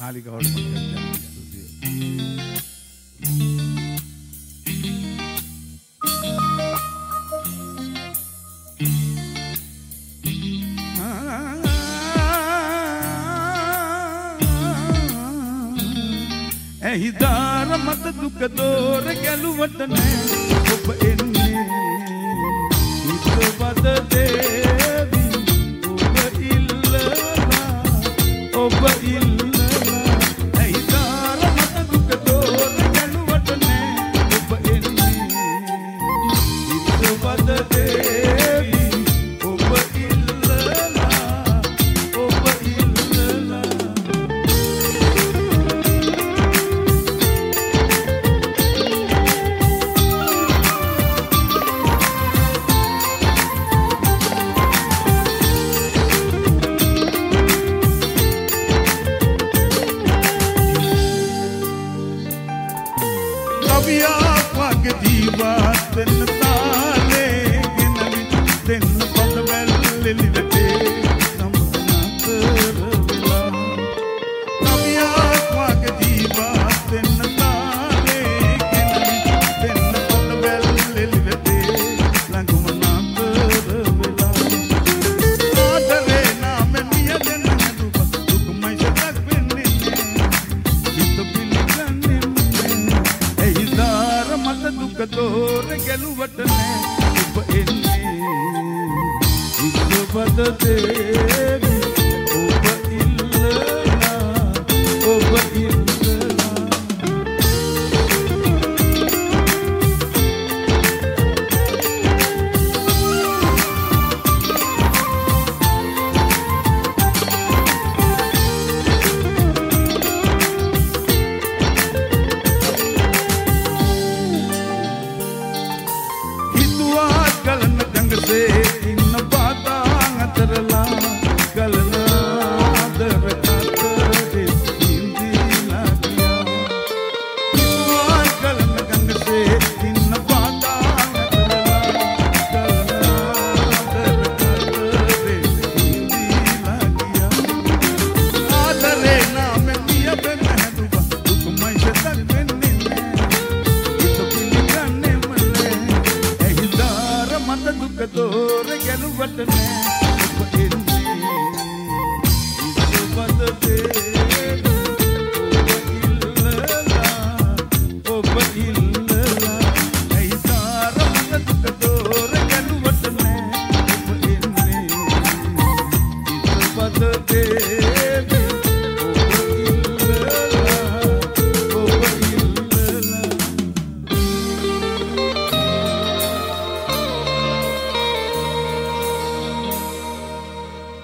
නාලිකාවට මතකයි. හිදාර මත දුක දෝර ගැලුවට නෑ ඔබ එන්නේ හිතවද දේවි ඔබ ඉල්ලලා හිදාර මත දුක දෝර ගැලුවට නෑ ඔබ එන්නේ හිතවද දේවි ඔබ ඉල්ලලා ගැලුවට නෑ ඔබ එන්නේ හිතවද දේවි